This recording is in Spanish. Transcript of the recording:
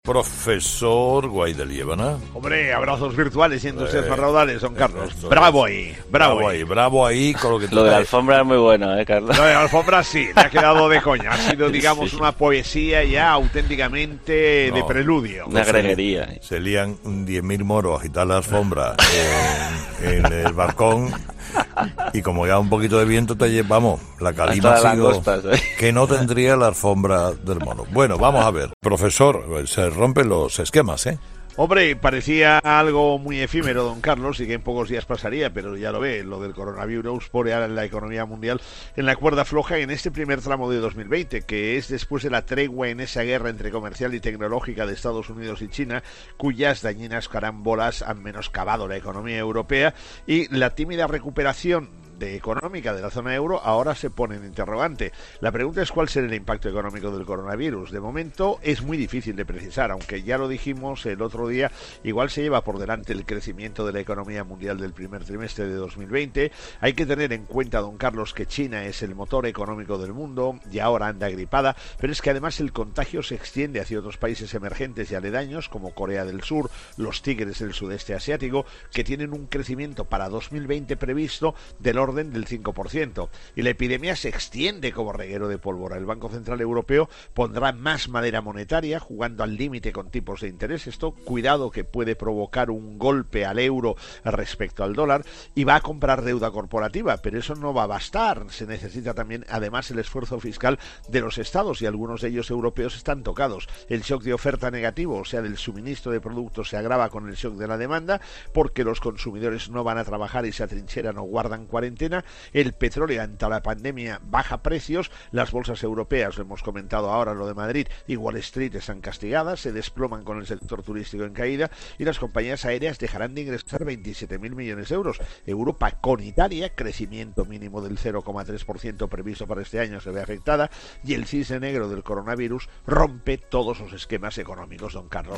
Profesor Guaidelievana. Hombre, abrazos virtuales y entusiasmas raudales, don Carlos. Bravo ahí, bravo ahí con lo que tú Lo de la alfombra es muy bueno, Carlos. Lo de la alfombra sí, me ha quedado de coña. Ha sido, digamos, una poesía ya auténticamente de preludio. Una greguería. Se lían 10.000 moros a agitar la alfombra en el balcón. Y como ya un poquito de viento te llevamos, la calima ha sido que no tendría la alfombra del mono. Bueno, vamos a ver. Profesor, se rompen los esquemas, ¿eh? Hombre, parecía algo muy efímero, don Carlos, y que en pocos días pasaría, pero ya lo ve, lo del coronavirus pone a la economía mundial en la cuerda floja en este primer tramo de 2020, que es después de la tregua en esa guerra entre comercial y tecnológica de Estados Unidos y China, cuyas dañinas carambolas han menoscabado la economía europea, y la tímida recuperación económica de la zona euro ahora se pone en interrogante. La pregunta es cuál será el impacto económico del coronavirus. De momento es muy difícil de precisar, aunque ya lo dijimos el otro día, igual se lleva por delante el crecimiento de la economía mundial del primer trimestre de 2020. Hay que tener en cuenta, don Carlos, que China es el motor económico del mundo y ahora anda gripada, pero es que además el contagio se extiende hacia otros países emergentes y aledaños como Corea del Sur, los tigres del sudeste asiático, que tienen un crecimiento para 2020 previsto del orden del 5%, y la epidemia se extiende como reguero de pólvora. El Banco Central Europeo pondrá más madera monetaria, jugando al límite con tipos de interés. Esto, cuidado, que puede provocar un golpe al euro respecto al dólar, y va a comprar deuda corporativa, pero eso no va a bastar. Se necesita también, además, el esfuerzo fiscal de los estados, y algunos de ellos europeos están tocados. El shock de oferta negativo, o sea, del suministro de productos, se agrava con el shock de la demanda, porque los consumidores no van a trabajar y se atrincheran o guardan cuarentena. El petróleo ante la pandemia baja precios, las bolsas europeas, lo hemos comentado ahora, lo de Madrid y Wall Street están castigadas, se desploman con el sector turístico en caída, y las compañías aéreas dejarán de ingresar 27.000 millones de euros. Europa con Italia, crecimiento mínimo del 0,3% previsto para este año, se ve afectada, y el cisne negro del coronavirus rompe todos los esquemas económicos, don Carlos.